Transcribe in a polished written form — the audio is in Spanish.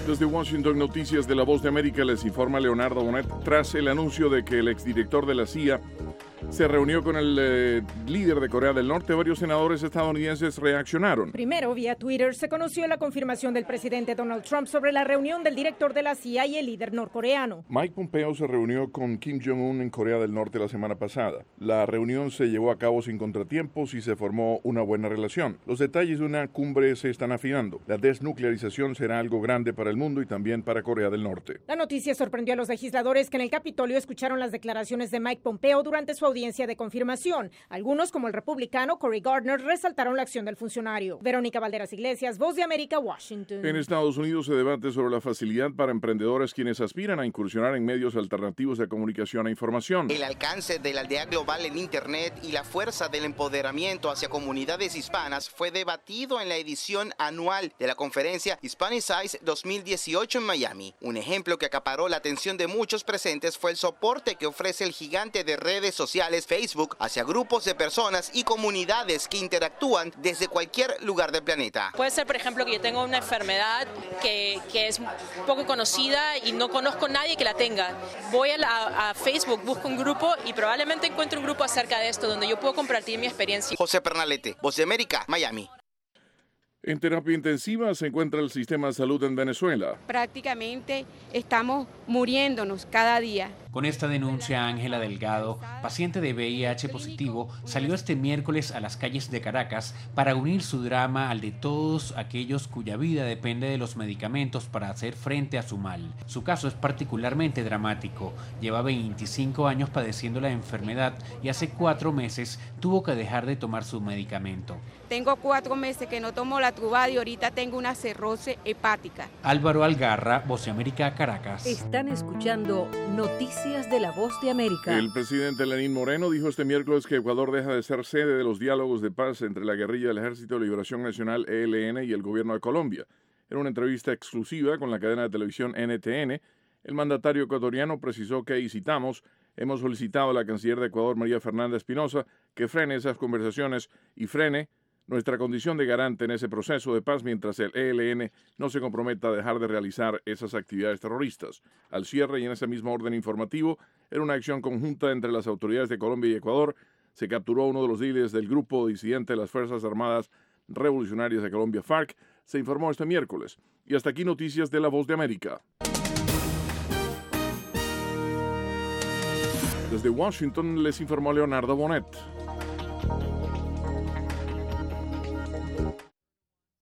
Desde Washington, Noticias de La Voz de América, les informa Leonardo Bonet. Tras el anuncio de que el exdirector de la CIA se reunió con el líder de Corea del Norte, varios senadores estadounidenses reaccionaron. Primero, vía Twitter, se conoció la confirmación del presidente Donald Trump sobre la reunión del director de la CIA y el líder norcoreano. Mike Pompeo se reunió con Kim Jong-un en Corea del Norte la semana pasada. La reunión se llevó a cabo sin contratiempos y se formó una buena relación. Los detalles de una cumbre se están afinando. La desnuclearización será algo grande para el mundo y también para Corea del Norte. La noticia sorprendió a los legisladores que en el Capitolio escucharon las declaraciones de Mike Pompeo durante su audiencia de confirmación. Algunos, como el republicano Cory Gardner, resaltaron la acción del funcionario. Verónica Valderas Iglesias, Voz de América, Washington. En Estados Unidos se debate sobre la facilidad para emprendedores quienes aspiran a incursionar en medios alternativos de comunicación e información. El alcance de la aldea global en Internet y la fuerza del empoderamiento hacia comunidades hispanas fue debatido en la edición anual de la conferencia Hispanicize 2018 en Miami. Un ejemplo que acaparó la atención de muchos presentes fue el soporte que ofrece el gigante de redes sociales Facebook hacia grupos de personas y comunidades que interactúan desde cualquier lugar del planeta. Puede ser, por ejemplo, que yo tenga una enfermedad que es poco conocida y no conozco a nadie que la tenga. Voy a Facebook, busco un grupo y probablemente encuentre un grupo acerca de esto donde yo puedo compartir mi experiencia. José Pernalete, Voz de América, Miami. En terapia intensiva se encuentra el sistema de salud en Venezuela. Prácticamente estamos muriéndonos cada día. Con esta denuncia, Ángela Delgado, paciente de VIH positivo, salió este miércoles a las calles de Caracas para unir su drama al de todos aquellos cuya vida depende de los medicamentos para hacer frente a su mal. Su caso es particularmente dramático. Lleva 25 años padeciendo la enfermedad y hace 4 meses tuvo que dejar de tomar su medicamento. Tengo 4 meses que no tomo la Truvada y ahorita tengo una cirrosis hepática. Álvaro Algarra, Voz de América, Caracas. Están escuchando Noticias de La Voz de América. El presidente Lenín Moreno dijo este miércoles que Ecuador deja de ser sede de los diálogos de paz entre la guerrilla del Ejército de Liberación Nacional, ELN, y el gobierno de Colombia. En una entrevista exclusiva con la cadena de televisión NTN, el mandatario ecuatoriano precisó que, y citamos, hemos solicitado a la canciller de Ecuador, María Fernanda Espinosa, que frene esas conversaciones y frene nuestra condición de garante en ese proceso de paz mientras el ELN no se comprometa a dejar de realizar esas actividades terroristas. Al cierre y en ese mismo orden informativo, en una acción conjunta entre las autoridades de Colombia y Ecuador, se capturó a uno de los líderes del grupo disidente de las Fuerzas Armadas Revolucionarias de Colombia, FARC, se informó este miércoles. Y hasta aquí Noticias de La Voz de América. Desde Washington les informó Leonardo Bonet.